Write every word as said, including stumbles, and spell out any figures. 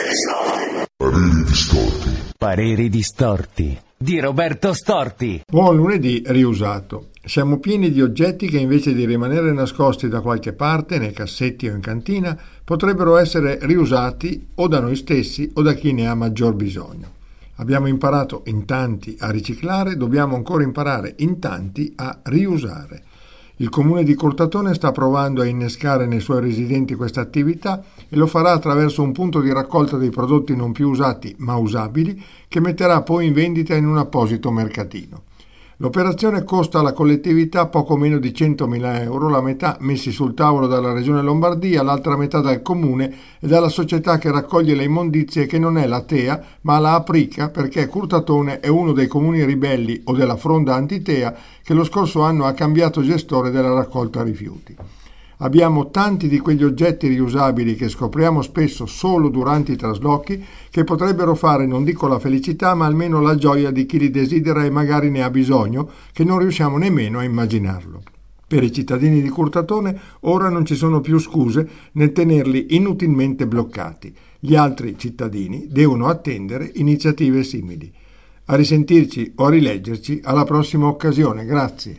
Pareri distorti. Pareri distorti di Roberto Storti. Buon lunedì riusato. Siamo pieni di oggetti che invece di rimanere nascosti da qualche parte, nei cassetti o in cantina, potrebbero essere riusati o da noi stessi o da chi ne ha maggior bisogno. Abbiamo imparato in tanti a riciclare, dobbiamo ancora imparare in tanti a riusare. Il comune di Curtatone sta provando a innescare nei suoi residenti questa attività e lo farà attraverso un punto di raccolta dei prodotti non più usati ma usabili che metterà poi in vendita in un apposito mercatino. L'operazione costa alla collettività poco meno di centomila euro, la metà messi sul tavolo dalla Regione Lombardia, l'altra metà dal Comune e dalla società che raccoglie le immondizie, che non è la Tea ma la Aprica, perché Curtatone è uno dei comuni ribelli o della fronda anti-Tea che lo scorso anno ha cambiato gestore della raccolta rifiuti. Abbiamo tanti di quegli oggetti riusabili che scopriamo spesso solo durante i traslochi, che potrebbero fare, non dico la felicità, ma almeno la gioia di chi li desidera e magari ne ha bisogno, che non riusciamo nemmeno a immaginarlo. Per i cittadini di Curtatone ora non ci sono più scuse nel tenerli inutilmente bloccati. Gli altri cittadini devono attendere iniziative simili. A risentirci o a rileggerci alla prossima occasione. Grazie.